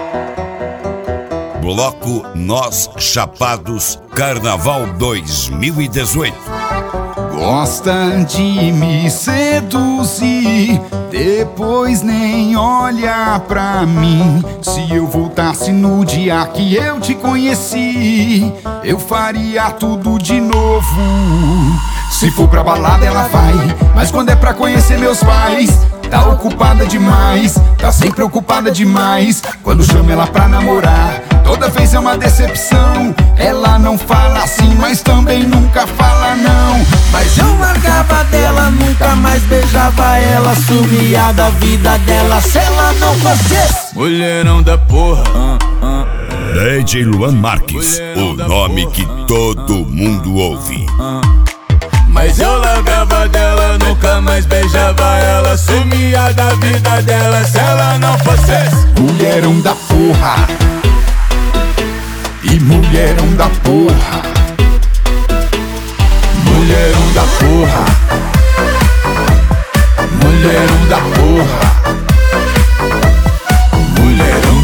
Bloco Nós Chapados Carnaval 2018. Gosta de me seduzir, depois nem olha pra mim. Se eu voltasse no dia que eu te conheci, eu faria tudo de novo. Se for pra balada ela vai, mas quando é pra conhecer meus pais, tá ocupada demais, tá sempre ocupada demais. Quando chamo ela pra namorar, toda vez é uma decepção. Ela não fala assim, mas também nunca fala não. Mas eu largava dela, nunca mais beijava ela, sumia da vida dela se ela não fosse mulherão da porra. DJ Luan Marques, o nome que todo mundo ouve. Mas eu largava dela, nunca mais beijava ela, sumia da vida dela se ela não fosse mulherão da porra. E mulherão da porra. Mulherão da porra. Mulherão da porra. Mulherão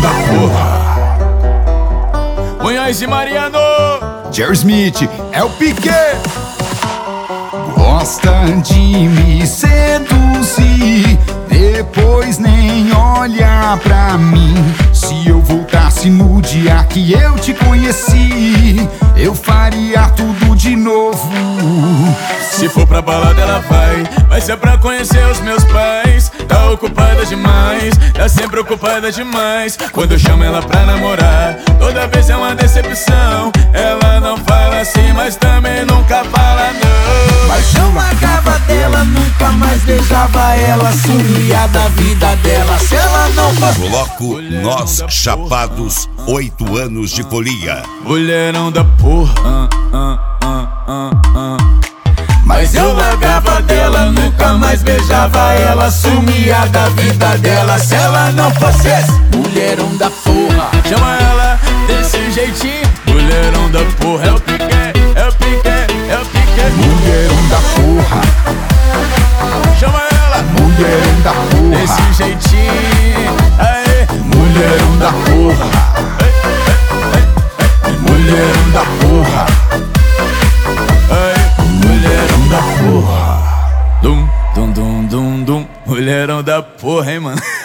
da porra. Munhoz e Mariano, Jerry Smith, é o Piquet. Gosta de me seduzir, depois nem olha pra mim. Se eu voltasse no dia que eu te conheci, eu faria tudo de novo. se for pra balada ela vai ser pra conhecer os meus pais. Tá ocupada demais, tá sempre ocupada demais. Quando eu chamo ela pra namorar, toda vez é uma decepção. Ela não fala assim, mas também nunca fala não. Mas eu largava dela, nunca mais beijava ela, sumia da vida dela se ela não fosse Bloco Nós Chapados, 8 anos de folia. mulherão da porra. Mas eu largava dela, nunca mais beijava ela, sumia da vida dela se ela não fosse mulherão da porra. Chama ela desse jeitinho, mulherão da porra. É o Piquet, é o Piquet, é o Piquet. Mulherão da porra. Chama ela, Mulherão da porra. desse jeitinho. Aê, Mulherão da porra. Mulherão da porra. aê. Mulherão da porra. Dum, dum, dum, dum, dum. Mulherão da porra, hein, mano.